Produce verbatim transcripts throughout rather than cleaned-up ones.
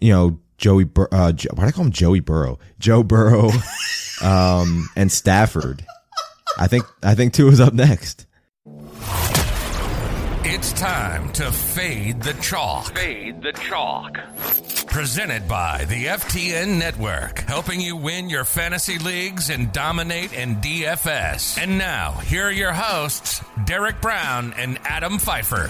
you know, Joey, Bur- uh, jo- why do I call him Joey Burrow? Joe Burrow, um, and Stafford. I think I think Tua is up next. It's time to fade the chalk. Fade the chalk. Presented by the F T N Network, helping you win your fantasy leagues and dominate in D F S. And now, here are your hosts, Derek Brown and Adam Pfeiffer.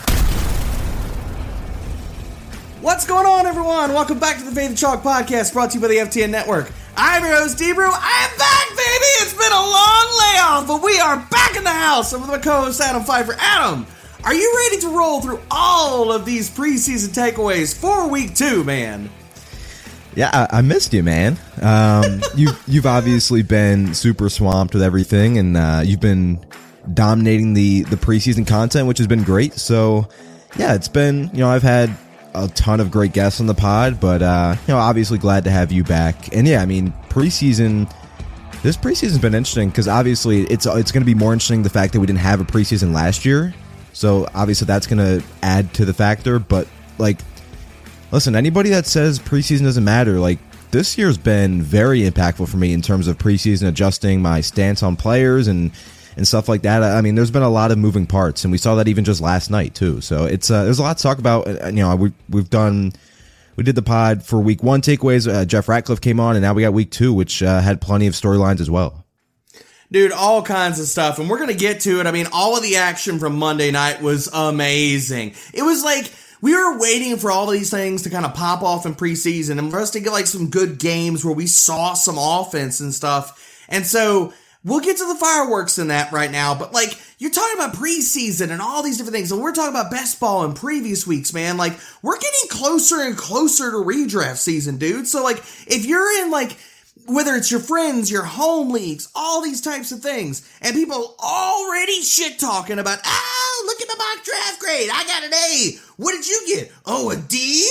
What's going on, everyone? Welcome back to the Fade the Chalk podcast, brought to you by the F T N Network. I'm your host, D-Brew. I am back, baby! It's been a long layoff, but we are back in the house. I'm with my co-host, Adam Pfeiffer. Adam, are you ready to roll through all of these preseason takeaways for week two, man? Yeah, I, I missed you, man. Um, you, you've obviously been super swamped with everything, and uh, you've been dominating the, the preseason content, which has been great. So, yeah, it's been, you know, I've had a ton of great guests on the pod, but, uh, you know, obviously glad to have you back. And, yeah, I mean, preseason, this preseason's been interesting because, obviously, it's, it's going to be more interesting the fact that we didn't have a preseason last year. So, obviously, that's going to add to the factor. But, like, listen, anybody that says preseason doesn't matter, like, this year's been very impactful for me in terms of preseason, adjusting my stance on players and, and stuff like that. I mean, there's been a lot of moving parts, and we saw that even just last night, too. So, it's uh, there's a lot to talk about. You know, we, we've done, we did the pod for week one takeaways. Uh, Jeff Ratcliffe came on, and now we got week two, which uh, had plenty of storylines as well. Dude, all kinds of stuff, and we're going to get to it. I mean, all of the action from Monday night was amazing. It was like we were waiting for all of these things to kind of pop off in preseason and for us to get like some good games where we saw some offense and stuff. And so we'll get to the fireworks in that right now, but like you're talking about preseason and all these different things, and we're talking about best ball in previous weeks, man. Like we're getting closer and closer to redraft season, dude. So like if you're in like whether it's your friends, your home leagues, all these types of things, and people already shit talking about, oh, look at my mock draft grade. I got an A. What did you get? Oh, a D?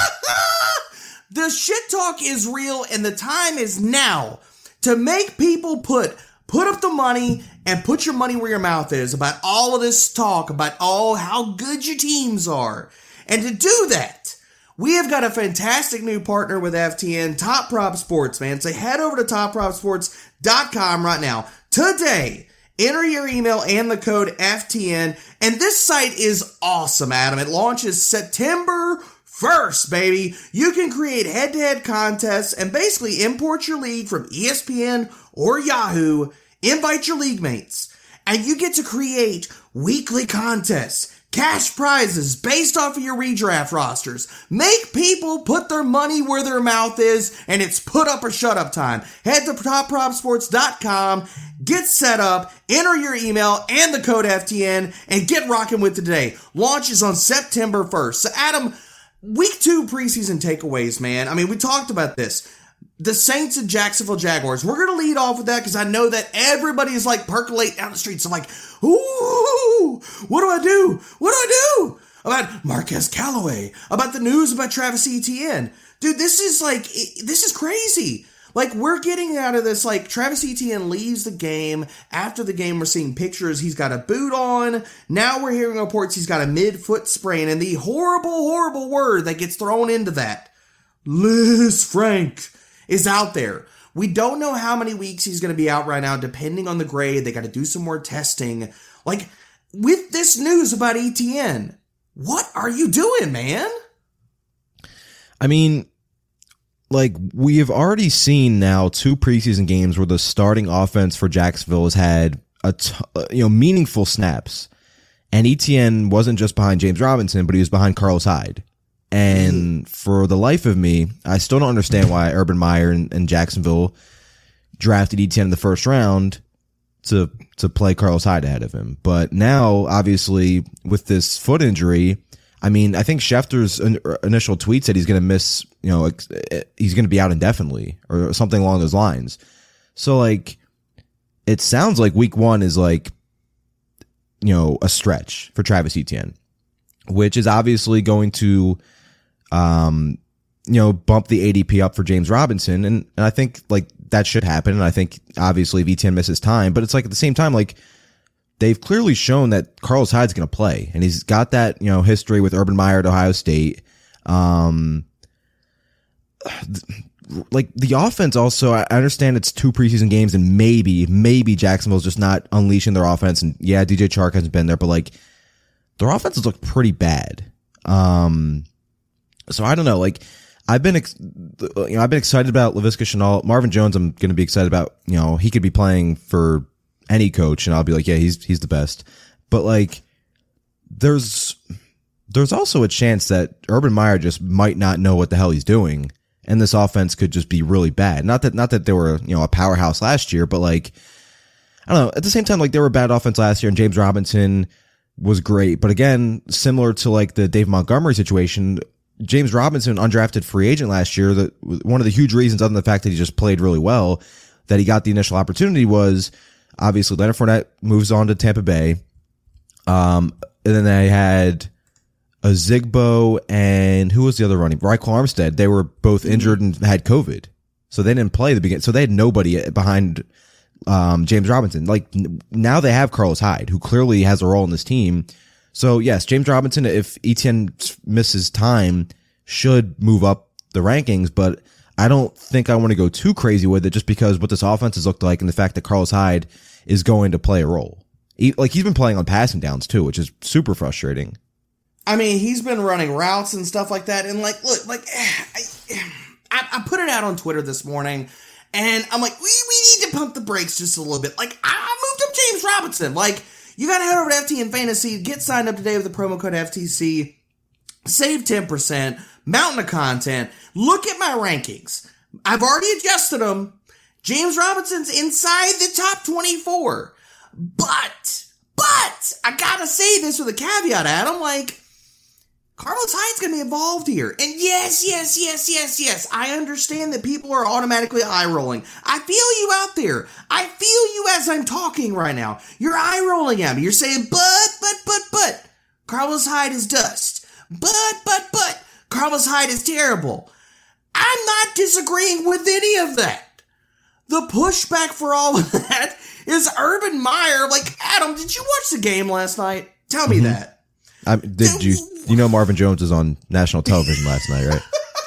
The shit talk is real, and the time is now to make people put put up the money and put your money where your mouth is about all of this talk about all how good your teams are. And to do that, we have got a fantastic new partner with F T N, Top Prop Sports, man. So head over to top prop sports dot com right now. Today, enter your email and the code F T N. And this site is awesome, Adam. It launches September first, baby. You can create head-to-head contests and basically import your league from E S P N or Yahoo, invite your league mates, and you get to create weekly contests, cash prizes based off of your redraft rosters. Make people put their money where their mouth is, and it's put up or shut up time. Head to top prop sports dot com, get set up, enter your email and the code F T N, and get rocking with today. Launch is on September first. So Adam, week two preseason takeaways, man. I mean, we talked about this. The Saints and Jacksonville Jaguars. We're going to lead off with that because I know that everybody is like percolating down the streets. I'm like, ooh, what do I do? What do I do? About Marquez Callaway, about the news about Travis Etienne. Dude, this is like, this is crazy. Like, we're getting out of this, like, Travis Etienne leaves the game. After the game, we're seeing pictures. He's got a boot on. Now we're hearing reports he's got a mid-foot sprain. And the horrible, horrible word that gets thrown into that, Lisfranc, is out there. We don't know how many weeks he's going to be out right now, depending on the grade. They got to do some more testing. Like, with this news about Etienne, what are you doing, man? I mean, like, we have already seen now two preseason games where the starting offense for Jacksonville has had a t- you know meaningful snaps, and Etienne wasn't just behind James Robinson, but he was behind Carlos Hyde. And for the life of me, I still don't understand why Urban Meyer and, and Jacksonville drafted Etienne in the first round to to play Carlos Hyde ahead of him. But now, obviously, with this foot injury, I mean, I think Schefter's initial tweet said he's going to miss, you know, he's going to be out indefinitely or something along those lines. So, like, it sounds like week one is like, you know, a stretch for Travis Etienne, which is obviously going to, um, you know, bump the A D P up for James Robinson. And, and I think, like, that should happen. And I think, obviously, if Etienne misses time, but it's like at the same time, like, they've clearly shown that Carlos Hyde's going to play, and he's got that, you know, history with Urban Meyer at Ohio State. Um, like the offense also, I understand it's two preseason games and maybe, maybe Jacksonville's just not unleashing their offense. And yeah, D J Chark hasn't been there, but like their offenses look pretty bad. Um, so I don't know. Like I've been, ex- you know, I've been excited about Laviska Shenault. Marvin Jones, I'm going to be excited about. You know, he could be playing for any coach, and I'll be like, yeah, he's he's the best. But like, there's there's also a chance that Urban Meyer just might not know what the hell he's doing, and this offense could just be really bad. Not that not that they were, you know, a powerhouse last year, but like, I don't know. At the same time, like they were a bad offense last year, and James Robinson was great. But again, similar to like the Dave Montgomery situation, James Robinson, undrafted free agent last year, that one of the huge reasons, other than the fact that he just played really well, that he got the initial opportunity was obviously Leonard Fournette moves on to Tampa Bay. Um, and then they had a Zigbo and who was the other running? Raekwon Armstead. They were both injured and had COVID. So they didn't play the beginning. So they had nobody behind um, James Robinson. Like now they have Carlos Hyde, who clearly has a role in this team. So yes, James Robinson, if Etienne misses time, should move up the rankings, but I don't think I want to go too crazy with it just because what this offense has looked like and the fact that Carlos Hyde is going to play a role. He, like he's been playing on passing downs too, which is super frustrating. I mean, he's been running routes and stuff like that. And like, look, like I, I, I put it out on Twitter this morning and I'm like, we, we need to pump the brakes just a little bit. Like I moved up James Robinson. Like you got to head over to F T N Fantasy, get signed up today with the promo code F T C, save ten percent, mountain of content. Look at my rankings. I've already adjusted them. James Robinson's inside the top twenty-four. But, but, I gotta say this with a caveat, Adam, like, Carlos Hyde's gonna be involved here. And yes, yes, yes, yes, yes, I understand that people are automatically eye-rolling. I feel you out there. I feel you as I'm talking right now. You're eye-rolling at me. You're saying, but, but, but, but, Carlos Hyde is dust. But, but, but, Carlos Hyde is terrible. I'm not disagreeing with any of that. The pushback for all of that is Urban Meyer. Like, Adam, did you watch the game last night? Tell me mm-hmm. that. I, did you, you know Marvin Jones was on national television last night, right?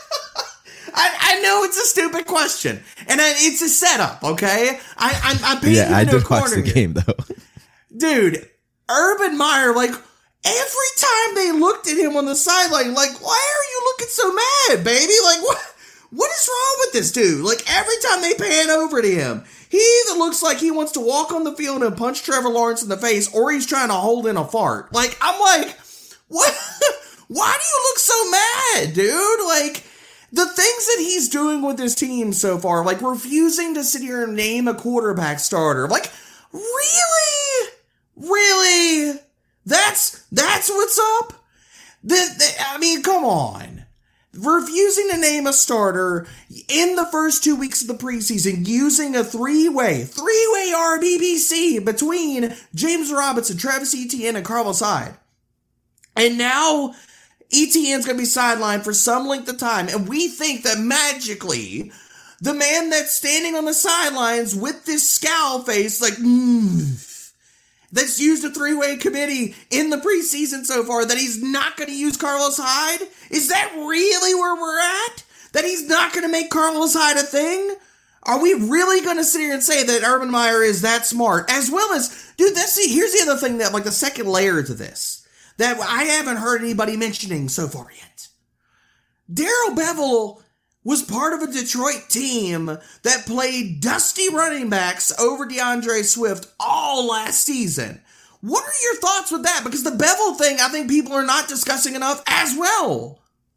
I, I know it's a stupid question, and I, it's a setup, okay? I, I'm, I'm painting yeah, I into did a corner watch the here. game, though. Dude, Urban Meyer, like, every time they looked at him on the sideline, like, why are you looking so mad, baby? Like, what? What is wrong with this dude? Like, every time they pan over to him, he either looks like he wants to walk on the field and punch Trevor Lawrence in the face, or he's trying to hold in a fart. Like, I'm like, what? Why do you look so mad, dude? Like, the things that he's doing with his team so far, like refusing to sit here and name a quarterback starter. Like, really? Really? That's, that's what's up? The, the, I mean, come on. Refusing to name a starter in the first two weeks of the preseason, using a three-way, three-way R B B C between James Robinson, Travis Etienne, and Carlos Hyde. And now Etienne's going to be sidelined for some length of time, and we think that magically the man that's standing on the sidelines with this scowl face, like, mm, that's used a three-way committee in the preseason so far, that he's not going to use Carlos Hyde? Is that really where we're at? That he's not going to make Carlos Hyde a thing? Are we really going to sit here and say that Urban Meyer is that smart? As well as, dude, that's the, here's the other thing that, like, the second layer to this, that I haven't heard anybody mentioning so far yet. Darrell Bevell was part of a Detroit team that played dusty running backs over DeAndre Swift all last season. What are your thoughts with that? Because the Bevell thing, I think people are not discussing enough as well.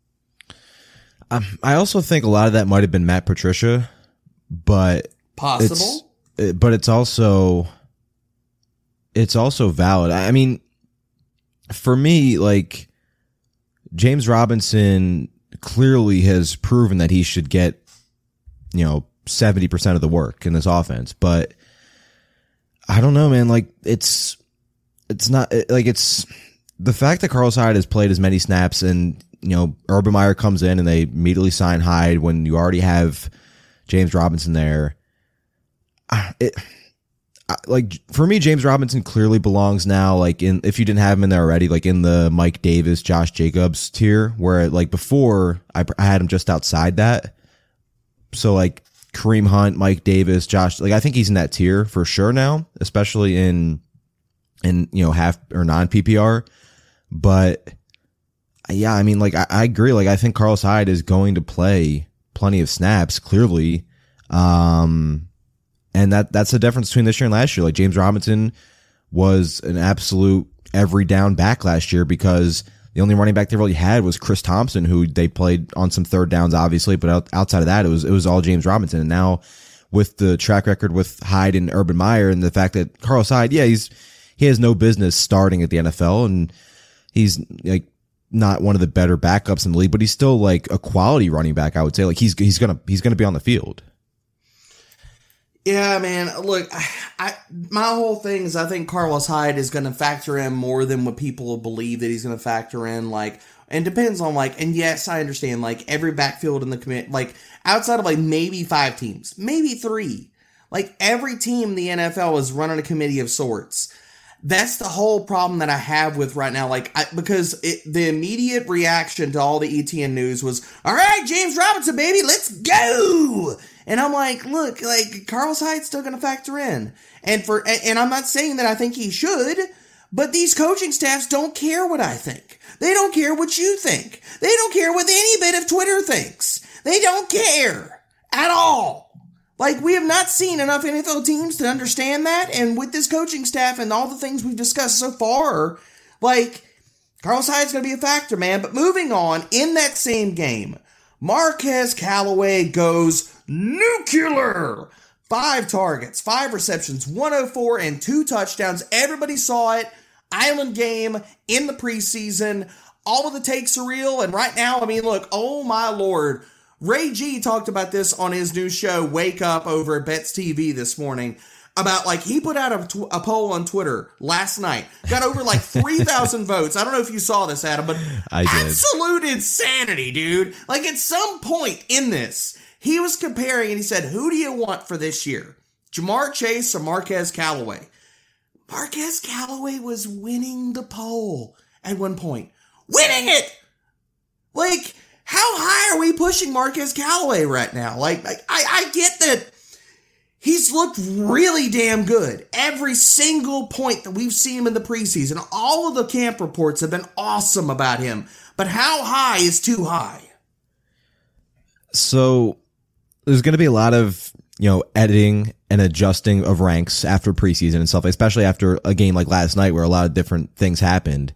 Um, I also think a lot of that might have been Matt Patricia, but possible. It's, it, but it's also it's also valid. I mean, for me, like James Robinson clearly has proven that he should get, you know, seventy percent of the work in this offense. But I don't know, man. Like, it's, it's not, like, it's the fact that Carlos Hyde has played as many snaps and, you know, Urban Meyer comes in and they immediately sign Hyde when you already have James Robinson there. It, like, for me, James Robinson clearly belongs now, like, in, if you didn't have him in there already, like in the Mike Davis, Josh Jacobs tier, where, like, before I, I had him just outside that. So like Kareem Hunt, Mike Davis, Josh, like I think he's in that tier for sure now, especially in, in, you know, half or non P P R. But yeah, I mean, like I, I agree. Like I think Carlos Hyde is going to play plenty of snaps, clearly. Um, and that, that's the difference between this year and last year. Like James Robinson was an absolute every down back last year because the only running back they really had was Chris Thompson, who they played on some third downs, obviously, but out, outside of that, it was it was all James Robinson. And now, with the track record with Hyde and Urban Meyer, and the fact that Carlos Hyde, yeah, he's he has no business starting at the N F L, and he's like not one of the better backups in the league, but he's still like a quality running back, I would say. Like he's he's gonna he's gonna be on the field. Yeah, man. Look, I, I my whole thing is I think Carlos Hyde is going to factor in more than what people believe that he's going to factor in. Like, and depends on like, and yes, I understand. Like every backfield in the commit, like outside of like maybe five teams, maybe three, like every team in the N F L is running a committee of sorts. That's the whole problem that I have with right now. Like, I, because it, the immediate reaction to all the E T N news was, all right, James Robinson, baby, let's go. And I'm like, look, like Carlos Hyde's still going to factor in. And for, and I'm not saying that I think he should, but these coaching staffs don't care what I think. They don't care what you think. They don't care what any bit of Twitter thinks. They don't care at all. Like, we have not seen enough N F L teams to understand that, and with this coaching staff and all the things we've discussed so far, like, Carlos Hyde's going to be a factor, man. But moving on, in that same game, Marquez Callaway goes nuclear. Five targets, five receptions, one oh four, and two touchdowns. Everybody saw it. Island game in the preseason. All of the takes are real, and right now, I mean, look, oh my Lord. Ray G talked about this on his new show, Wake Up, over at Bets T V this morning, about, like, he put out a, tw- a poll on Twitter last night, got over, like, three thousand votes. I don't know if you saw this, Adam, but I did. Absolute insanity, dude. Like, at some point in this, he was comparing, and he said, who do you want for this year? Jamar Chase or Marquez Callaway? Marquez Callaway was winning the poll at one point. Winning it! Like, how high are we pushing Marquez Callaway right now? Like, like I, I get that he's looked really damn good. Every single point that we've seen him in the preseason, all of the camp reports have been awesome about him. But how high is too high? So there's going to be a lot of, you know, editing and adjusting of ranks after preseason and stuff, especially after a game like last night where a lot of different things happened.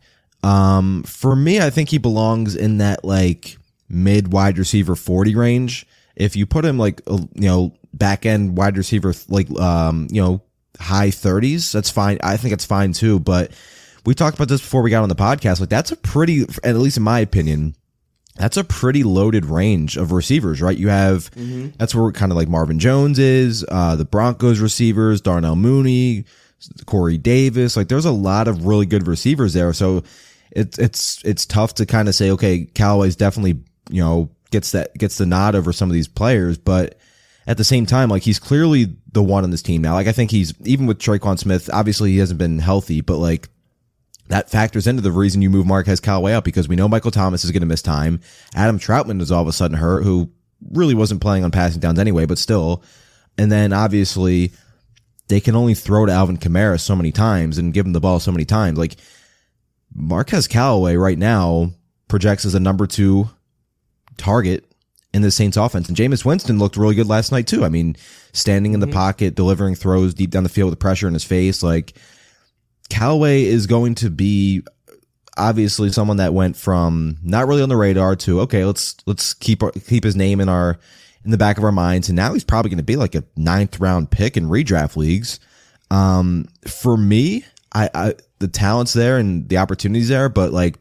Um, for me, I think he belongs in that, like, mid wide receiver forty range. If you put him like, you know, back end wide receiver, like, um, you know, high thirties, that's fine. I think it's fine too. But we talked about this before we got on the podcast. Like, that's a pretty, at least in my opinion, that's a pretty loaded range of receivers, right? You have, mm-hmm. that's where kind of like Marvin Jones is, uh, the Broncos receivers, Darnell Mooney, Corey Davis. Like, there's a lot of really good receivers there. So it's, it's, it's tough to kind of say, okay, Callaway's definitely, you know, gets that, gets the nod over some of these players, but at the same time, like, he's clearly the one on this team now. Like, I think he's, even with Tre'Quan Smith, obviously he hasn't been healthy, but like, that factors into the reason you move Marquez Callaway up, because we know Michael Thomas is going to miss time. Adam Troutman is all of a sudden hurt, who really wasn't playing on passing downs anyway, but still. And then obviously they can only throw to Alvin Kamara so many times and give him the ball so many times. Like, Marquez Callaway right now projects as a number two target in the Saints offense. And Jameis Winston looked really good last night too. I mean, standing in the mm-hmm. pocket, delivering throws deep down the field with pressure in his face. Like, Callaway is going to be obviously someone that went from not really on the radar to, okay, let's, let's keep, keep his name in our, in the back of our minds. And now he's probably going to be like a ninth round pick in redraft leagues. Um, for me, I, I, the talent's there and the opportunities there, but like,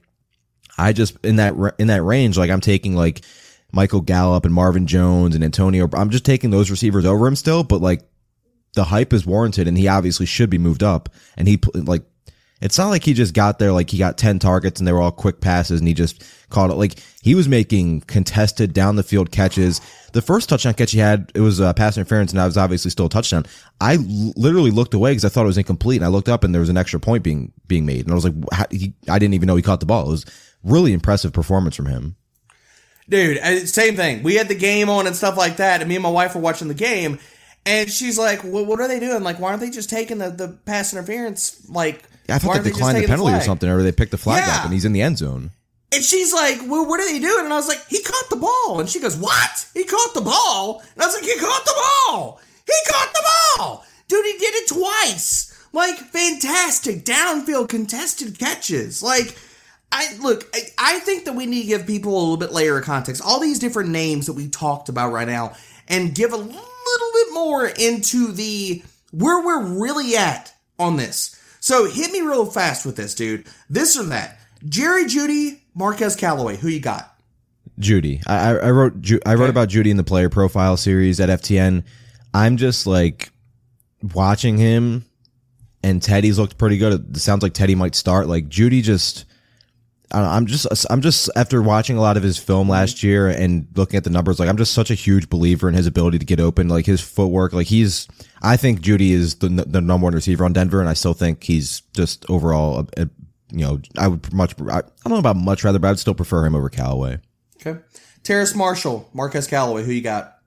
I just, in that, in that range, like, I'm taking like Michael Gallup and Marvin Jones and Antonio. I'm just taking those receivers over him still, but like, the hype is warranted and he obviously should be moved up. And he, like, it's not like he just got there, like he got ten targets and they were all quick passes and he just caught it. Like, he was making contested down the field catches. The first touchdown catch he had, it was a pass interference and that was obviously still a touchdown. I l- literally looked away because I thought it was incomplete, and I looked up and there was an extra point being, being made. And I was like, how, he, I didn't even know he caught the ball. It was really impressive performance from him. Dude, same thing. We had the game on and stuff like that, and me and my wife were watching the game, and she's like, well, what are they doing? Like, why aren't they just taking the, the pass interference? Like, yeah, I thought they declined the penalty the or something, or they picked the flag yeah. up, and he's in the end zone. And she's like, well, what are they doing? And I was like, he caught the ball. And she goes, what? He caught the ball? And I was like, he caught the ball. He caught the ball. Dude, he did it twice. Like, fantastic downfield contested catches. Like, I look, I, I think that we need to give people a little bit layer of context. All these different names that we talked about right now, and give a little bit more into the where we're really at on this. So hit me real fast with this, dude. This or that. Jerry Jeudy, Marquez Callaway. Who you got? Jeudy. I, I wrote I wrote okay. about Jeudy in the player profile series at F T N. I'm just like watching him, and Teddy's looked pretty good. It sounds like Teddy might start. Like Jeudy just. I don't know, I'm just, I'm just after watching a lot of his film last year and looking at the numbers, like I'm just such a huge believer in his ability to get open, like his footwork. Like he's, I think Jeudy is the the number one receiver on Denver, and I still think he's just overall, a, a, you know, I would much, I, I don't know about much rather, but I'd still prefer him over Callaway. Okay, Terrace Marshall, Marquez Callaway, who you got?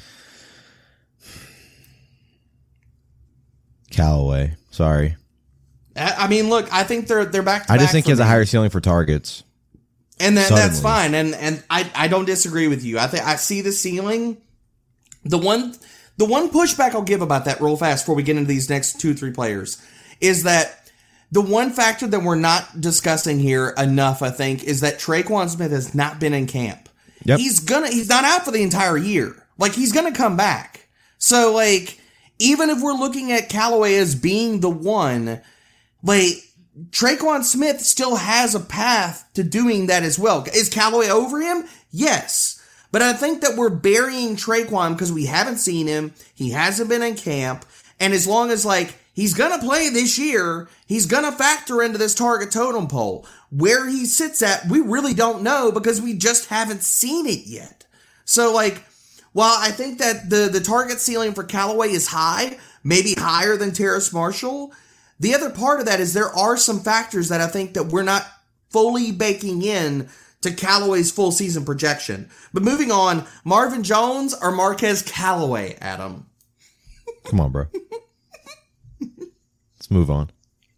Callaway, sorry. I mean, look, I think they're they're back to I just back think he has me. a higher ceiling for targets. And that, that's fine. And and I, I don't disagree with you. I think I see the ceiling. The one the one pushback I'll give about that real fast before we get into these next two, three players is that the one factor that we're not discussing here enough, I think, is that Tre'Quan Smith has not been in camp. Yep. He's gonna he's not out for the entire year. Like he's gonna come back. So like even if we're looking at Callaway as being the one, like, Tre'Quan Smith still has a path to doing that as well. Is Callaway over him? Yes. But I think that we're burying Tre'Quan because we haven't seen him. He hasn't been in camp. And as long as, like, he's going to play this year, he's going to factor into this target totem pole. Where he sits at, we really don't know because we just haven't seen it yet. So, like, while I think that the, the target ceiling for Callaway is high, maybe higher than Terrace Marshall, the other part of that is there are some factors that I think that we're not fully baking in to Callaway's full season projection. But moving on, Marvin Jones or Marquez Callaway, Adam? Come on, bro. Let's move on.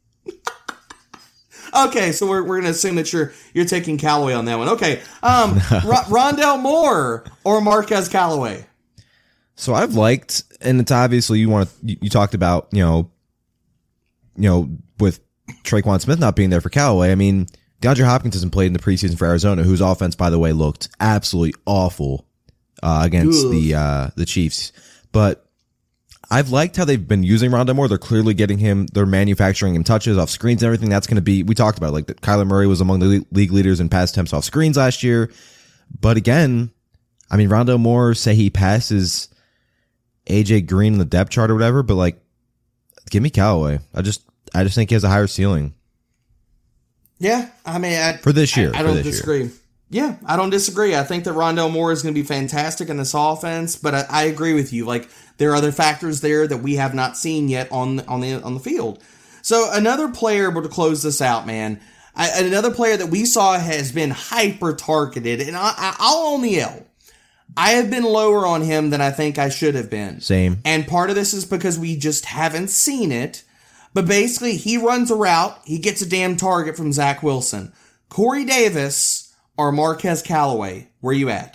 Okay, so we're we're gonna assume that you're you're taking Callaway on that one. Okay, um, no. R- Rondale Moore or Marquez Callaway? So I've liked, and it's obviously you want to you, you talked about you know. You know, with Tre'Quan Smith not being there for Callaway, I mean, DeAndre Hopkins hasn't played in the preseason for Arizona, whose offense, by the way, looked absolutely awful uh, against Ugh. the uh, the Chiefs. But I've liked how they've been using Rondale Moore. They're clearly getting him, they're manufacturing him touches off screens and everything. That's going to be, we talked about, like, that Kyler Murray was among the league leaders in pass attempts off screens last year. But again, I mean, Rondale Moore, say he passes A J Green in the depth chart or whatever, but, like, give me Callaway. I just, I just think he has a higher ceiling. Yeah, I mean, I, for this year, I, I don't this disagree. Year. Yeah, I don't disagree. I think that Rondale Moore is going to be fantastic in this offense, but I, I agree with you. Like there are other factors there that we have not seen yet on on the on the field. So another player, but to close this out, man, I, another player that we saw has been hyper targeted, and I, I, I'll own the L. I have been lower on him than I think I should have been. Same. And part of this is because we just haven't seen it. But basically, he runs a route, he gets a damn target from Zach Wilson. Corey Davis or Marquez Callaway, where you at?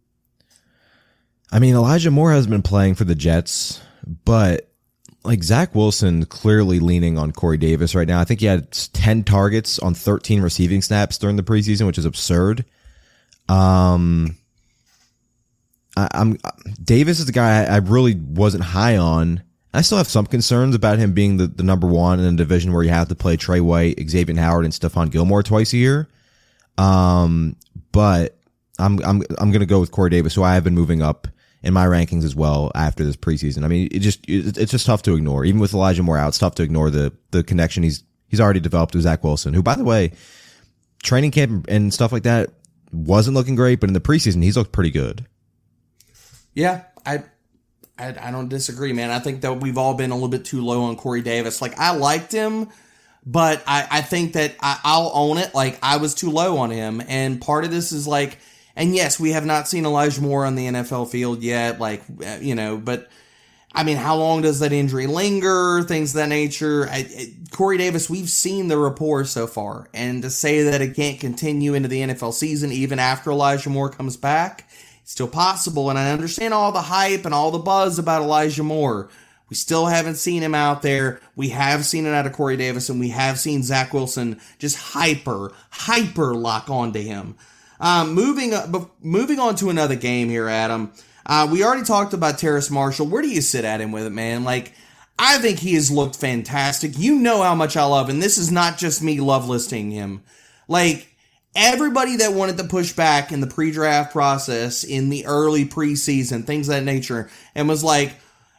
I mean, Elijah Moore has been playing for the Jets, but like Zach Wilson clearly leaning on Corey Davis right now. I think he had ten targets on thirteen receiving snaps during the preseason, which is absurd. Um, I, I'm Davis is the guy I, I really wasn't high on. I still have some concerns about him being the, the number one in a division where you have to play Trey White, Xavier Howard, and Stephon Gilmore twice a year. Um, but I'm I'm I'm gonna go with Corey Davis, who I have been moving up in my rankings as well after this preseason. I mean, it just it, it's just tough to ignore, even with Elijah Moore out. It's tough to ignore the the connection he's he's already developed with Zach Wilson, who, by the way, training camp and stuff like that wasn't looking great, but in the preseason he's looked pretty good. Yeah, I. I, I don't disagree, man. I think that we've all been a little bit too low on Corey Davis. Like, I liked him, but I, I think that I, I'll own it. Like, I was too low on him. And part of this is, like, And yes, we have not seen Elijah Moore on the N F L field yet, like, you know, but I mean, how long does that injury linger? Things of that nature. I, I, Corey Davis, we've seen the rapport so far, and to say that it can't continue into the N F L season even after Elijah Moore comes back, it's still possible. And I understand all the hype and all the buzz about Elijah Moore. We still haven't seen him out there. We have seen it out of Corey Davis, and we have seen Zach Wilson just hyper, hyper lock onto him. Um, moving, uh, moving on to another game here, Adam. Uh, we already talked about Terrace Marshall. Where do you sit at him with it, man? Like, I think he has looked fantastic. You know how much I love, and this is not just me love listing him. Like, everybody that wanted to push back in the pre-draft process, in the early preseason, things of that nature, and was like,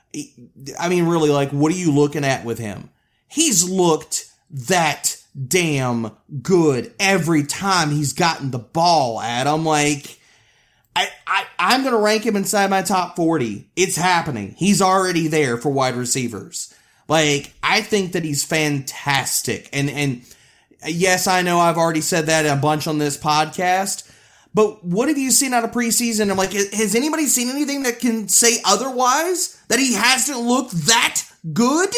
I mean, really, like, what are you looking at with him? He's looked that damn good every time he's gotten the ball, Adam. Like, I, I, I'm going to rank him inside my top forty. It's happening. He's already there for wide receivers. Like, I think that he's fantastic. And, and yes, I know I've already said that a bunch on this podcast, but what have you seen out of preseason? I'm like, has anybody seen anything that can say otherwise? That he hasn't looked that good?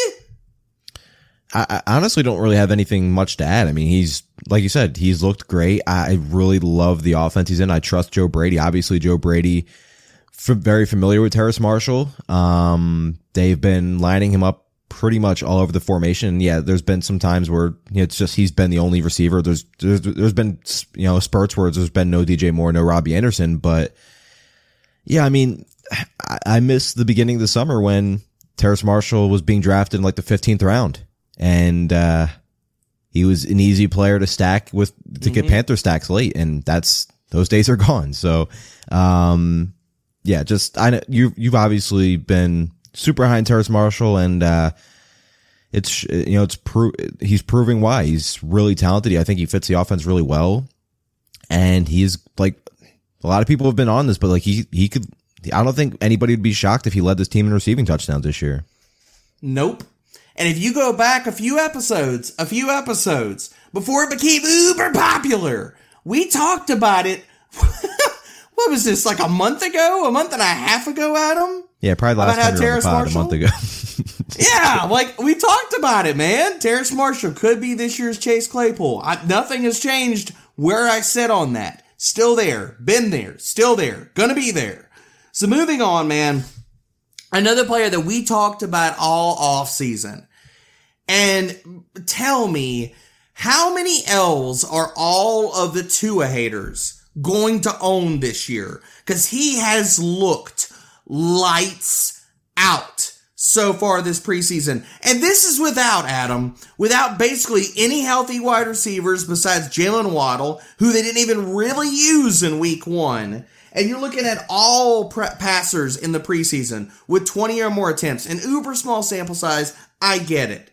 I, I honestly don't really have anything much to add. I mean, he's, like you said, he's looked great. I really love the offense he's in. I trust Joe Brady. Obviously, Joe Brady, f- very familiar with Terrace Marshall. Um, they've been lining him up pretty much all over the formation. Yeah, there's been some times where you know, it's just he's been the only receiver. There's, there's there's been you know spurts where there's been no D J Moore, no Robbie Anderson. But yeah, I mean, I, I missed the beginning of the summer when Terrace Marshall was being drafted in like the fifteenth round, and uh, he was an easy player to stack with to mm-hmm. get Panther stacks late, and that's those days are gone. So, um, yeah, just I know you you've obviously been super high in Terrace Marshall, and uh, it's you know it's pro- he's proving why he's really talented. I think he fits the offense really well, and he's like a lot of people have been on this, but like he he could. I don't think anybody would be shocked if he led this team in receiving touchdowns this year. Nope. And if you go back a few episodes, a few episodes before it became uber popular, we talked about it. What was this, like a month ago, a month and a half ago, Adam? Yeah, probably the last about time you were on the pod, a month ago. Yeah, like we talked about it, man. Terrace Marshall could be this year's Chase Claypool. I, nothing has changed where I sit on that. Still there, been there, still there, gonna be there. So moving on, man, another player that we talked about all offseason. And tell me, how many L's are all of the Tua haters going to own this year? Because he has looked lights out so far this preseason. And this is without, Adam, without basically any healthy wide receivers besides Jalen Waddle, who they didn't even really use in week one. And you're looking at all pre- passers in the preseason with twenty or more attempts. An uber small sample size, I get it.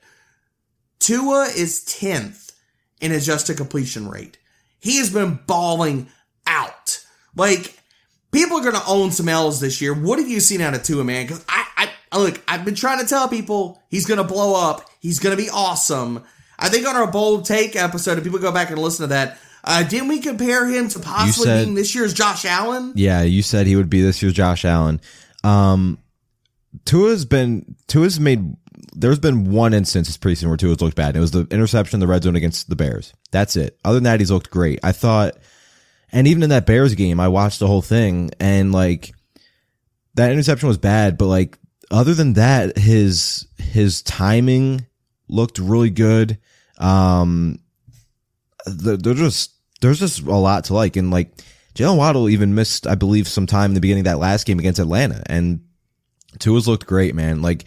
Tua is tenth in adjusted completion rate. He has been balling out. Like, people are going to own some L's this year. What have you seen out of Tua, man? Because I, I, look, I've been trying to tell people he's going to blow up. He's going to be awesome. I think on our Bold Take episode, if people go back and listen to that, Uh, didn't we compare him to possibly said, being this year's Josh Allen? Yeah, you said he would be this year's Josh Allen. Um, Tua's been Tua's made. There's been one instance this preseason where Tua's looked bad. And it was the interception in the red zone against the Bears. That's it. Other than that, he's looked great. I thought, and even in that Bears game, I watched the whole thing, and like that interception was bad, but like other than that, his his timing looked really good. Um, they're just. There's just a lot to like. And like Jalen Waddle even missed, I believe, some time in the beginning of that last game against Atlanta. And Tua's looked great, man. Like,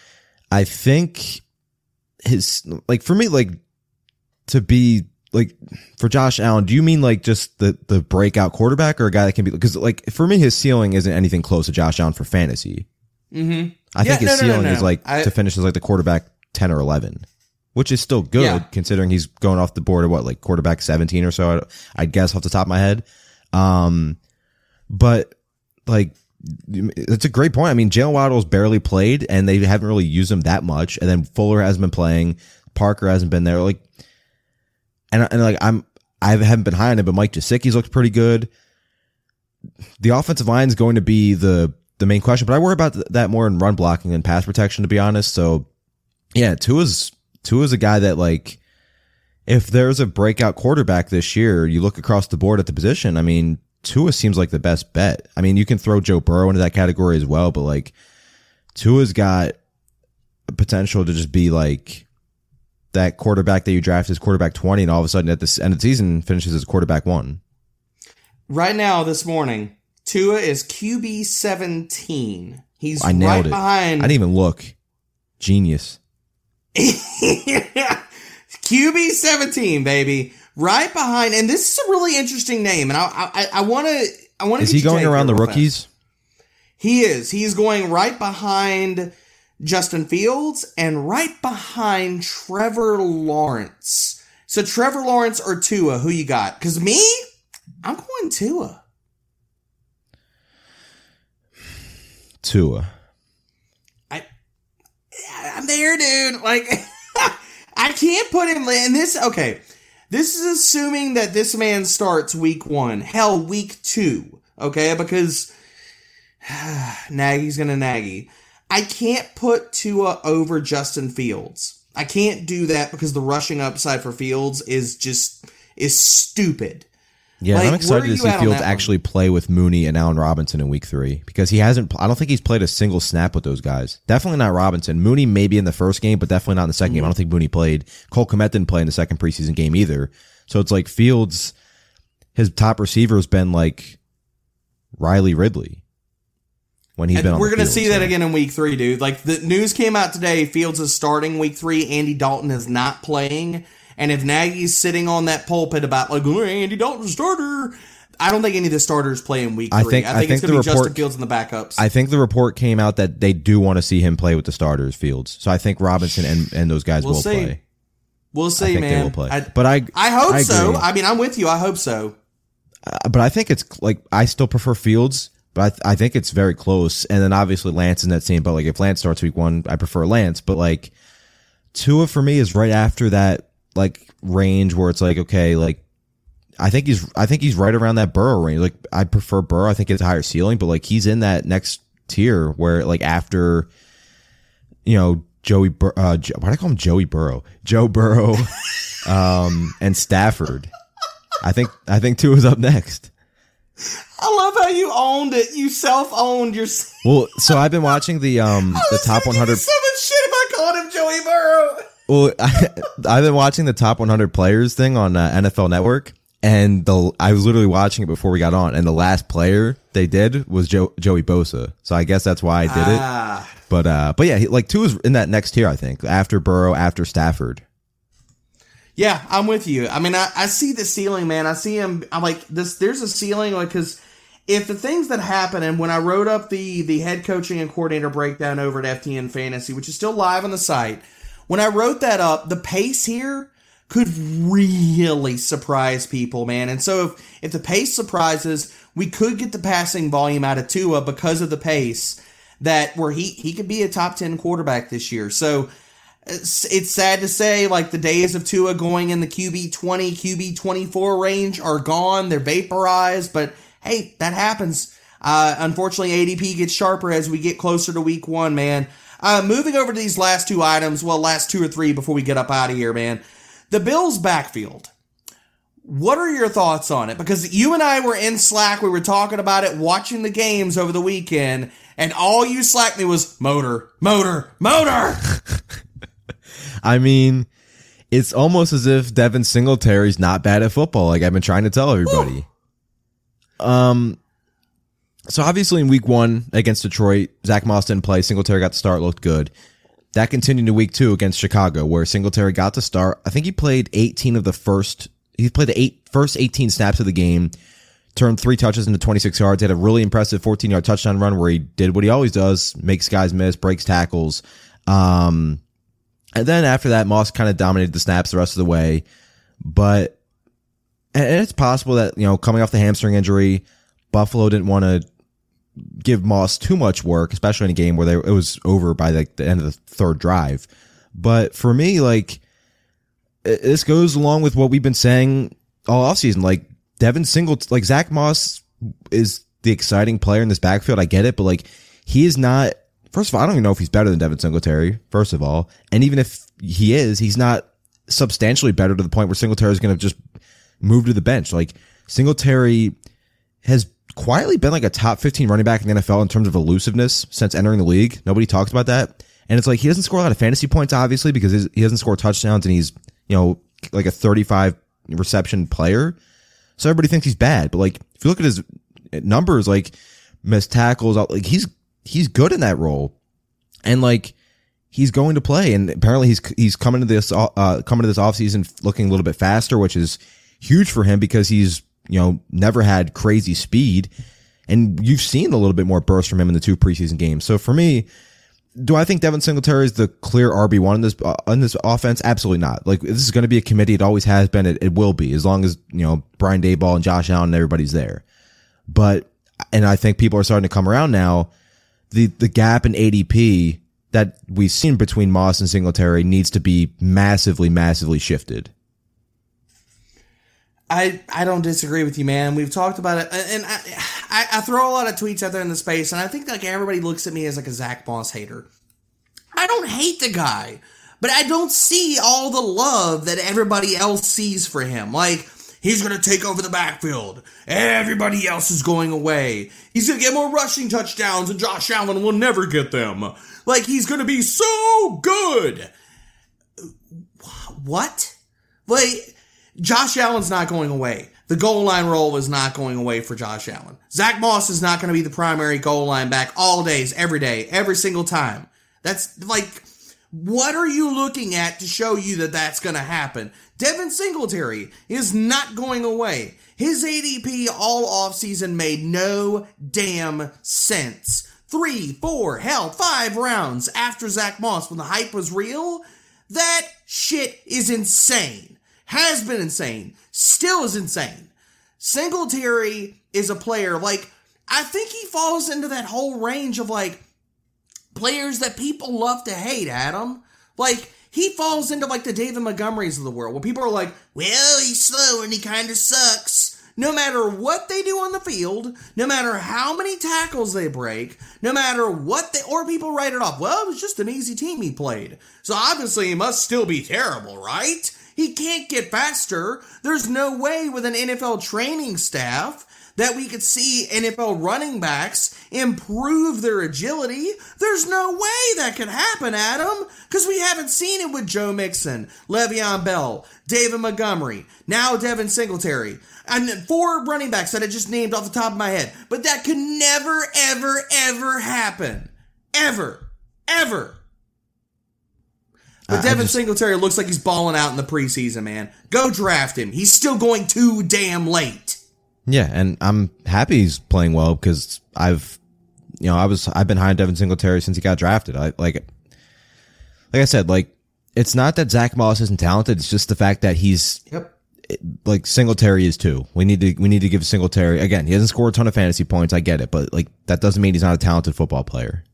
I think his, like, for me, like, to be, like, for Josh Allen, do you mean, like, just the, the breakout quarterback or a guy that can be, because, like, for me, his ceiling isn't anything close to Josh Allen for fantasy. Mm-hmm. I yeah, think his no, ceiling no, no, no. is, like, I, to finish as, like, the quarterback ten or eleven. Which is still good, yeah. Considering he's going off the board at what, like quarterback seventeen or so, I guess off the top of my head. Um, but like, it's a great point. I mean, Jalen Waddle's barely played, and they haven't really used him that much. And then Fuller hasn't been playing, Parker hasn't been there. Like, and and like I'm, I haven't been high on him, but Mike Gesicki's looked pretty good. the offensive line is going to be the the main question, but I worry about that more in run blocking than pass protection, to be honest. So, yeah, Tua's Tua's a guy that, like, if there's a breakout quarterback this year, you look across the board at the position, I mean, Tua seems like the best bet. I mean, you can throw Joe Burrow into that category as well, but, like, Tua's got potential to just be, like, that quarterback that you draft as quarterback twenty, and all of a sudden at the end of the season finishes as quarterback one. Right now, this morning, Tua is Q B seventeen. He's I nailed right it. behind. I didn't even look. Genius. Q B seventeen, baby, right behind, and this is a really interesting name, and I I want to I want to. Is he going around the rookies? Fast. He is. He's going right behind Justin Fields and right behind Trevor Lawrence. So Trevor Lawrence or Tua, who you got? Because me, I'm going Tua. Tua. I I'm there, dude. Like. I can't put him in this. Okay, this is assuming that this man starts week one. Hell, week two. Okay, because Nagy's gonna Nagy. I can't put Tua over Justin Fields. I can't do that because the rushing upside for Fields is just is stupid. Yeah, like, I'm excited to see Fields actually one? play with Mooney and Allen Robinson in week three because he hasn't, I don't think he's played a single snap with those guys. Definitely not Robinson. Mooney maybe in the first game, but definitely not in the second mm-hmm. game. I don't think Mooney played. Cole Kmet didn't play in the second preseason game either. So it's like Fields, his top receiver has been like Riley Ridley when he's and been on We're the going to field, see so. that again in week three, dude. Like the news came out today, Fields is starting week three. Andy Dalton is not playing. And if Nagy's sitting on that pulpit about like, oh, Andy Dalton's starter, I don't think any of the starters play in week three. I think, I think, I think it's going to be report, Justin Fields and the backups. I think the report came out that they do want to see him play with the starters, Fields. So I think Robinson and, and those guys we'll will see. play. We'll see, I think man. They will play. I, but I, I hope I so. agree. I mean, I'm with you. I hope so. Uh, but I think it's like I still prefer Fields, but I, th- I think it's very close. And then obviously Lance in that same. But like if Lance starts week one, I prefer Lance. But like Tua for me is right after that like range where it's like okay, like. I think he's I think he's right around that Burrow range. Like I prefer Burrow. I think it's a higher ceiling, but like he's in that next tier where like after, you know, Joey, Bur- uh, jo- why do I call him Joey Burrow? Joe Burrow, um, and Stafford. I think I think Tua's up next. I love how you owned it. You self-owned your. Well, so I've been watching the um the top one hundred. So much shit if I called him Joey Burrow. Well, I, I've been watching the top one hundred players thing on uh, N F L Network. And the I was literally watching it before we got on, and the last player they did was Joe, Joey Bosa. So I guess that's why I did ah. it. But uh, but yeah, he, like Tua's in that next tier, I think, after Burrow, after Stafford. Yeah, I'm with you. I mean, I, I see the ceiling, man. I see him. I'm like this. There's a ceiling, like because if the things that happen, and when I wrote up the the head coaching and coordinator breakdown over at F T N Fantasy, which is still live on the site, when I wrote that up, the pace here could really surprise people, man. And so if, if the pace surprises, we could get the passing volume out of Tua because of the pace that where he, he could be a top ten quarterback this year. So it's, it's sad to say, like the days of Tua going in the Q B twenty, Q B twenty-four range are gone. They're vaporized, but hey, that happens. Uh, unfortunately, A D P gets sharper as we get closer to week one, man. Uh, moving over to these last two items, well, last two or three before we get up out of here, man. The Bills' backfield. What are your thoughts on it? Because you and I were in Slack. We were talking about it, watching the games over the weekend, and all you slacked me was motor, motor, motor. I mean, it's almost as if Devin Singletary's not bad at football, like I've been trying to tell everybody. Ooh. Um, so obviously in week one against Detroit, Zach Moss didn't play. Singletary got the start, looked good. That continued to week two against Chicago, where Singletary got to start. I think he played eighteen of the first. He played the eight, first eighteen snaps of the game, turned three touches into twenty-six yards, had a really impressive fourteen-yard touchdown run where he did what he always does, makes guys miss, breaks tackles. Um, and then after that, Moss kind of dominated the snaps the rest of the way. But and it's possible that, you know, coming off the hamstring injury, Buffalo didn't want to give Moss too much work, especially in a game where they, it was over by the, the end of the third drive. But for me, like, it, this goes along with what we've been saying all offseason. Like, Devin Singletary, like, Zach Moss is the exciting player in this backfield. I get it, but like he is not. First of all, I don't even know if he's better than Devin Singletary. First of all, and even if he is, he's not substantially better to the point where Singletary is going to just move to the bench. Like Singletary has quietly been like a top fifteen running back in the N F L in terms of elusiveness since entering the league. Nobody talks about that. And it's like he doesn't score a lot of fantasy points, obviously, because he doesn't score touchdowns and he's, you know, like a thirty-five reception player. So everybody thinks he's bad. But like if you look at his numbers, like missed tackles, like he's he's good in that role. And like he's going to play. And apparently he's he's coming to this uh coming to this offseason looking a little bit faster, which is huge for him because he's, you know, never had crazy speed. And you've seen a little bit more burst from him in the two preseason games. So for me, do I think Devin Singletary is the clear R B one in this uh, in this offense? Absolutely not. Like this is going to be a committee. It always has been. It, it will be as long as, you know, Brian Daboll and Josh Allen and everybody's there. But and I think people are starting to come around now. The the gap in A D P that we've seen between Moss and Singletary needs to be massively, massively shifted. I, I don't disagree with you, man. We've talked about it, and I, I, I throw a lot of tweets out there in the space, and I think like everybody looks at me as like a Zach Moss hater. I don't hate the guy, but I don't see all the love that everybody else sees for him. Like, he's going to take over the backfield. Everybody else is going away. He's going to get more rushing touchdowns, and Josh Allen will never get them. Like, he's going to be so good. What? Like, Josh Allen's not going away. The goal line role is not going away for Josh Allen. Zach Moss is not going to be the primary goal line back all days, every day, every single time. That's like, what are you looking at to show you that that's going to happen? Devin Singletary is not going away. His A D P all offseason made no damn sense. Three, four, hell, five rounds after Zach Moss when the hype was real. That shit is insane. Has been insane. Still is insane. Singletary is a player, like, I think he falls into that whole range of, like, players that people love to hate, Adam. Like, he falls into, like, the David Montgomerys of the world, where people are like, well, he's slow and he kind of sucks. No matter what they do on the field, no matter how many tackles they break, no matter what they, or people write it off, well, it was just an easy team he played. So obviously he must still be terrible, right? He can't get faster. There's no way with an N F L training staff that we could see N F L running backs improve their agility. There's no way that could happen, Adam, because we haven't seen it with Joe Mixon, Le'Veon Bell, David Montgomery, now Devin Singletary, and four running backs that I just named off the top of my head. But that could never, ever, ever happen. Ever. Ever. But uh, Devin just, Singletary looks like he's balling out in the preseason, man. Go draft him. He's still going too damn late. Yeah, and I'm happy he's playing well because I've, you know, I was I've been high on Devin Singletary since he got drafted. I like, like I said, like it's not that Zach Moss isn't talented. It's just the fact that he's yep. like Singletary is too. We need to we need to give Singletary again. He hasn't scored a ton of fantasy points. I get it, but like that doesn't mean he's not a talented football player.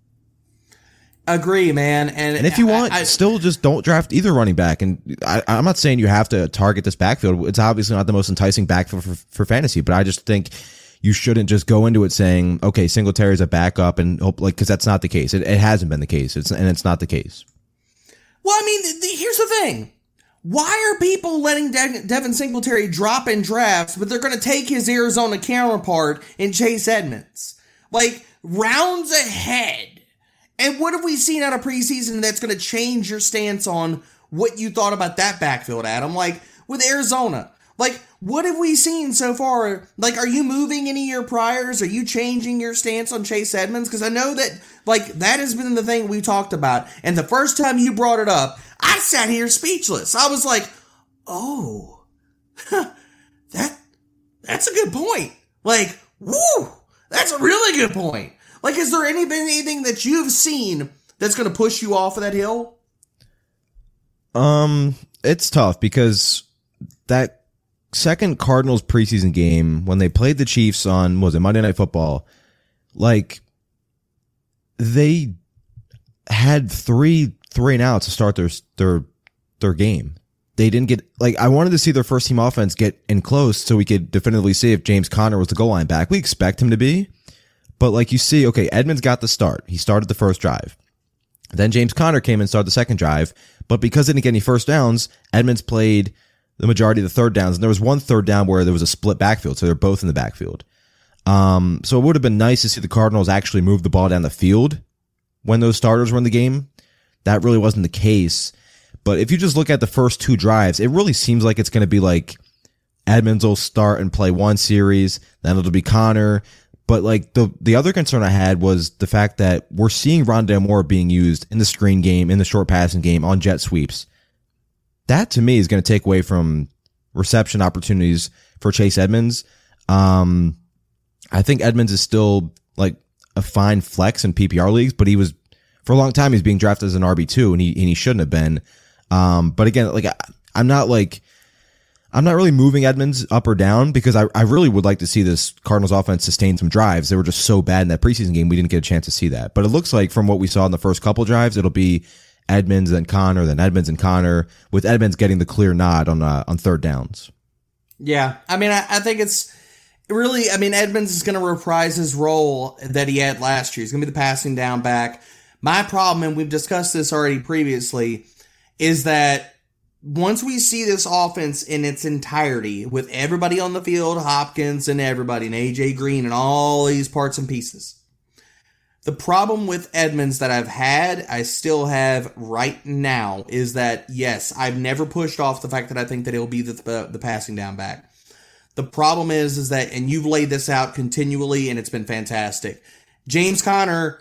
Agree, man. And, and if you want, I, I, still just don't draft either running back. And I, I'm not saying you have to target this backfield. It's obviously not the most enticing backfield for, for fantasy, but I just think you shouldn't just go into it saying, okay, Singletary is a backup and hope, like, because that's not the case. It, it hasn't been the case. It's and it's not the case. Well, I mean, the, the, here's the thing. Why are people letting De- Devin Singletary drop in drafts, but they're going to take his Arizona counterpart in Chase Edmonds? Like, rounds ahead. And what have we seen out of preseason that's going to change your stance on what you thought about that backfield, Adam? Like, with Arizona. Like, what have we seen so far? Like, are you moving any of your priors? Are you changing your stance on Chase Edmonds? Because I know that, like, that has been the thing we talked about. And the first time you brought it up, I sat here speechless. I was like, oh, that that's a good point. Like, woo, that's a really good point. Like, is there any, anything that you've seen that's going to push you off of that hill? Um, it's tough because that second Cardinals preseason game when they played the Chiefs on, what was it, Monday Night Football, like, they had three three and outs to start their their their game. They didn't get, like, I wanted to see their first team offense get in close so we could definitively see if James Conner was the goal line back. We expect him to be. But like you see, okay, Edmonds got the start. He started the first drive. Then James Conner came and started the second drive. But because they didn't get any first downs, Edmonds played the majority of the third downs. And there was one third down where there was a split backfield. So they're both in the backfield. Um, so it would have been nice to see the Cardinals actually move the ball down the field when those starters were in the game. That really wasn't the case. But if you just look at the first two drives, it really seems like it's going to be like Edmonds will start and play one series, then it'll be Conner. But like the the other concern I had was the fact that we're seeing Rondale Moore being used in the screen game, in the short passing game, on jet sweeps. That to me is going to take away from reception opportunities for Chase Edmonds. Um, I think Edmonds is still like a fine flex in P P R leagues, but he was for a long time he's being drafted as an R B two, and he and he shouldn't have been. Um, but again, like I, I'm not like. I'm not really moving Edmonds up or down because I, I really would like to see this Cardinals offense sustain some drives. They were just so bad in that preseason game, we didn't get a chance to see that. But it looks like from what we saw in the first couple drives, it'll be Edmonds and Conner, then Edmonds and Conner, with Edmonds getting the clear nod on uh, on third downs. Yeah, I mean, I, I think it's really, I mean, Edmonds is going to reprise his role that he had last year. He's going to be the passing down back. My problem, and we've discussed this already previously, is that once we see this offense in its entirety, with everybody on the field, Hopkins and everybody, and A J Green and all these parts and pieces, the problem with Edmonds that I've had, I still have right now, is that, yes, I've never pushed off the fact that I think that he'll be the, the, the passing down back. The problem is, is that, and you've laid this out continually, and it's been fantastic, James Conner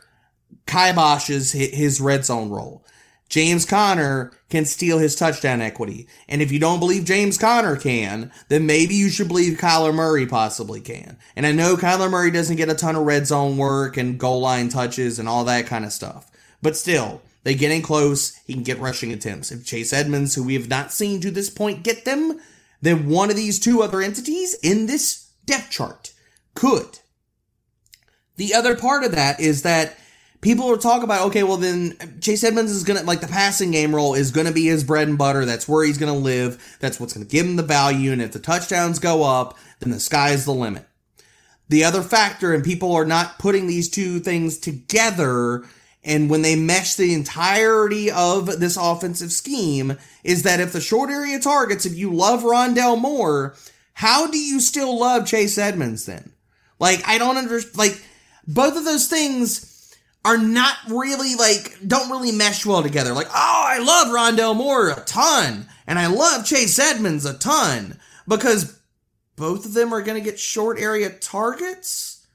kiboshes his red zone role. James Conner can steal his touchdown equity. And if you don't believe James Conner can, then maybe you should believe Kyler Murray possibly can. And I know Kyler Murray doesn't get a ton of red zone work and goal line touches and all that kind of stuff. But still, they get in close, he can get rushing attempts. If Chase Edmonds, who we have not seen to this point, get them, then one of these two other entities in this depth chart could. The other part of that is that people are talking about, okay, well then Chase Edmonds is going to, like the passing game role is going to be his bread and butter. That's where he's going to live. That's what's going to give him the value. And if the touchdowns go up, then the sky's the limit. The other factor, and people are not putting these two things together, and when they mesh the entirety of this offensive scheme, is that if the short area targets, if you love Rondale Moore, how do you still love Chase Edmonds then? Like, I don't understand, like, both of those things are not really, like, don't really mesh well together. Like, oh, I love Rondale Moore a ton, and I love Chase Edmonds a ton, because both of them are going to get short area targets,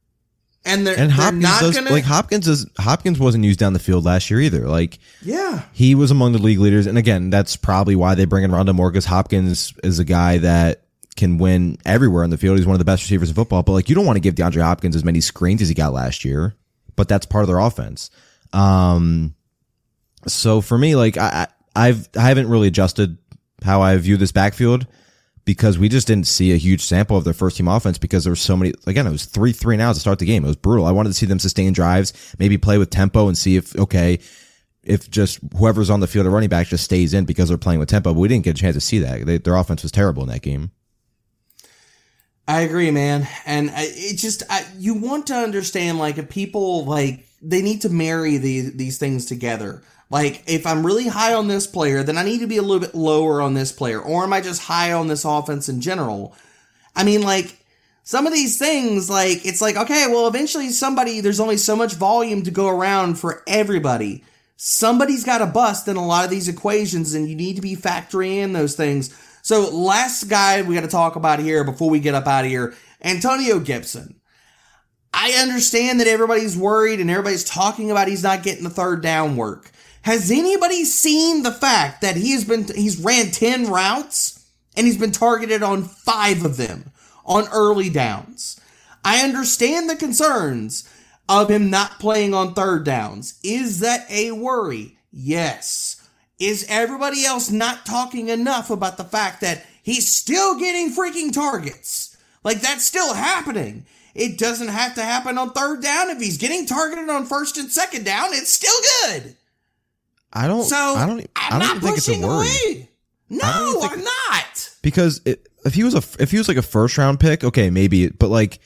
and they're, and they're Hopkins not does, going to... like, Hopkins is, Hopkins wasn't used down the field last year either. Like, yeah. He was among the league leaders, and again, that's probably why they bring in Rondale Moore, because Hopkins is a guy that can win everywhere on the field. He's one of the best receivers in football, but, like, you don't want to give DeAndre Hopkins as many screens as he got last year. But that's part of their offense. Um, so for me, like I, I've I haven't really adjusted how I view this backfield because we just didn't see a huge sample of their first team offense because there were so many. Again, it was three three and outs to start the game. It was brutal. I wanted to see them sustain drives, maybe play with tempo and see if okay, if just whoever's on the field, the running back just stays in because they're playing with tempo. But we didn't get a chance to see that. They, their offense was terrible in that game. I agree, man. And I, it just, I, you want to understand, like, if people, like, they need to marry the, these things together. Like, if I'm really high on this player, then I need to be a little bit lower on this player. Or am I just high on this offense in general? I mean, like, some of these things, like, it's like, okay, well, eventually somebody, there's only so much volume to go around for everybody. Somebody's got to bust in a lot of these equations, and you need to be factoring in those things. So last guy we got to talk about here before we get up out of here, Antonio Gibson. I understand that everybody's worried and everybody's talking about he's not getting the third down work. Has anybody seen the fact that he has been, he's ran ten routes and he's been targeted on five of them on early downs? I understand the concerns of him not playing on third downs. Is that a worry? Yes. Is everybody else not talking enough about the fact that he's still getting freaking targets? Like, that's still happening. It doesn't have to happen on third down. If he's getting targeted on first and second down, it's still good. I don't. So I don't. I I'm don't not even think it's a pushing worry. away. No, I'm not. Because it, if he was a if he was like a first round pick, okay, maybe. But like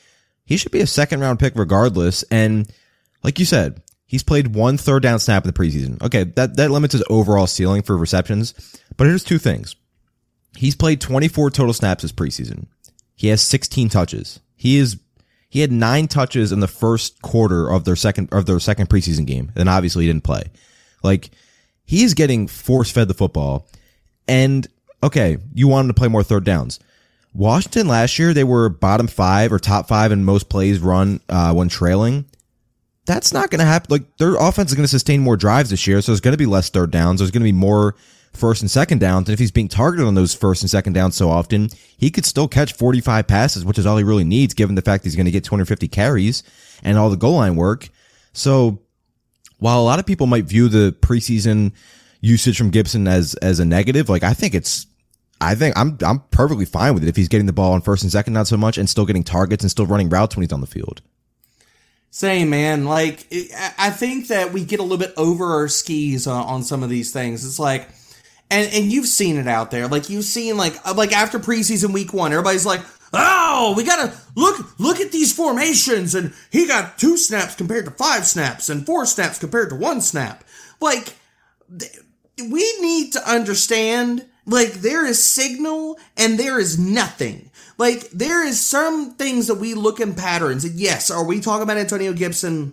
he should be a second round pick regardless. And like you said, he's played one third down snap in the preseason. Okay, that, that limits his overall ceiling for receptions. But here's two things. He's played twenty-four total snaps this preseason. He has sixteen touches. He is he had nine touches in the first quarter of their second of their second preseason game. And obviously he didn't play. Like, he is getting force fed the football. And okay, you want him to play more third downs. Washington last year, they were bottom five or top five in most plays run uh, when trailing. That's not going to happen. Like, their offense is going to sustain more drives this year, so there's going to be less third downs. There's going to be more first and second downs. And if he's being targeted on those first and second downs so often, he could still catch forty-five passes, which is all he really needs, given the fact that he's going to get two hundred fifty carries and all the goal line work. So while a lot of people might view the preseason usage from Gibson as as a negative, like, I think it's I think I'm I'm perfectly fine with it if he's getting the ball on first and second not so much and still getting targets and still running routes when he's on the field. Same, man. Like, it, I think that we get a little bit over our skis on, on some of these things. It's like, and and you've seen it out there. Like, you've seen, like, like after preseason week one, everybody's like, oh, we gotta look look at these formations, and he got two snaps compared to five snaps and four snaps compared to one snap. Like, we need to understand, like, there is signal and there is nothing. Like, there is some things that we look in patterns. And yes, are we talking about Antonio Gibson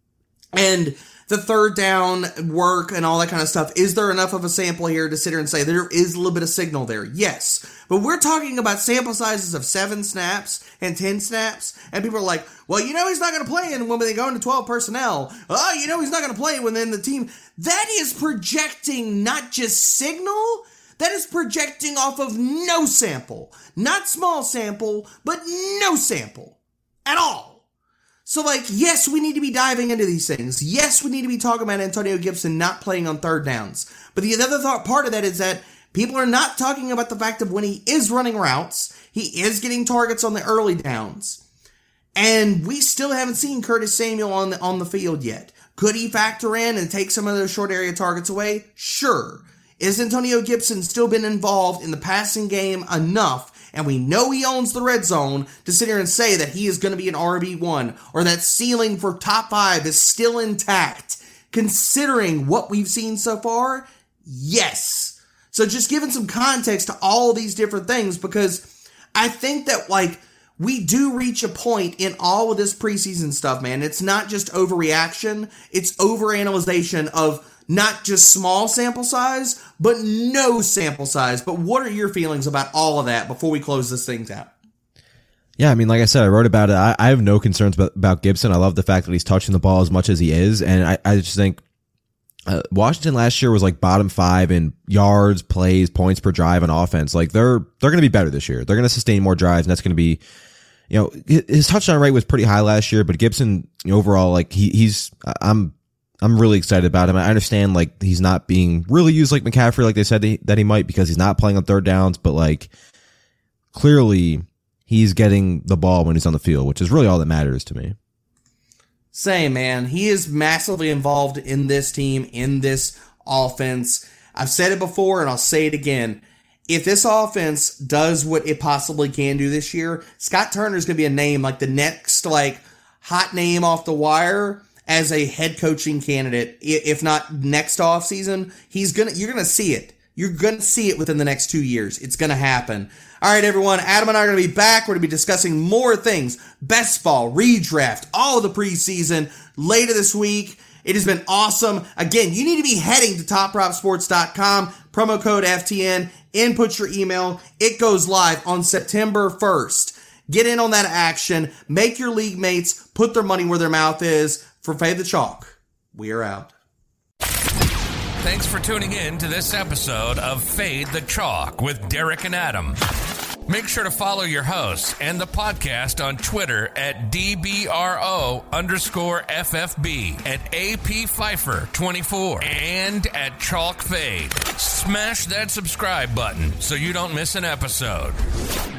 and the third down work and all that kind of stuff? Is there enough of a sample here to sit here and say there is a little bit of signal there? Yes. But we're talking about sample sizes of seven snaps and ten snaps. And people are like, well, you know, he's not going to play in when they go into twelve personnel. Oh, you know, he's not going to play when then the team. That is projecting not just signal. That is projecting off of no sample. Not small sample, but no sample at all. So, like, yes, we need to be diving into these things. Yes, we need to be talking about Antonio Gibson not playing on third downs. But the other thought, part of that is that people are not talking about the fact of when he is running routes, he is getting targets on the early downs. And we still haven't seen Curtis Samuel on the, on the field yet. Could he factor in and take some of those short area targets away? Sure. Is Antonio Gibson still been involved in the passing game enough, and we know he owns the red zone, to sit here and say that he is going to be an R B one, or that ceiling for top five is still intact, considering what we've seen so far? Yes. So just giving some context to all these different things, because I think that, like, we do reach a point in all of this preseason stuff, man. It's not just overreaction, it's overanalyzation of not just small sample size, but no sample size. But what are your feelings about all of that before we close this thing out? Yeah, I mean, like I said, I wrote about it. I, I have no concerns about, about Gibson. I love the fact that he's touching the ball as much as he is. And I, I just think uh, Washington last year was like bottom five in yards, plays, points per drive on offense. Like, they're they're going to be better this year. They're going to sustain more drives, and that's going to be, you know, his touchdown rate was pretty high last year, but Gibson, you know, overall, like, he he's, I'm, I'm really excited about him. I understand, like, he's not being really used like McCaffrey, like they said he, that he might, because he's not playing on third downs, but, like, clearly he's getting the ball when he's on the field, which is really all that matters to me. Same, man. He is massively involved in this team, in this offense. I've said it before, and I'll say it again. If this offense does what it possibly can do this year, Scott Turner is going to be a name, like, the next, like, hot name off the wire as a head coaching candidate. If not next offseason, he's gonna, you're going to see it. You're going to see it within the next two years. It's going to happen. All right, everyone. Adam and I are going to be back. We're going to be discussing more things. Best ball, redraft, all of the preseason later this week. It has been awesome. Again, you need to be heading to top prop sports dot com, promo code F T N, input your email. It goes live on September first. Get in on that action. Make your league mates put their money where their mouth is. For Fade the Chalk, we are out. Thanks for tuning in to this episode of Fade the Chalk with Derek and Adam. Make sure to follow your hosts and the podcast on Twitter at D B R O underscore F F B, at A P Pfeiffer twenty-four, and at Chalk Fade. Smash that subscribe button so you don't miss an episode.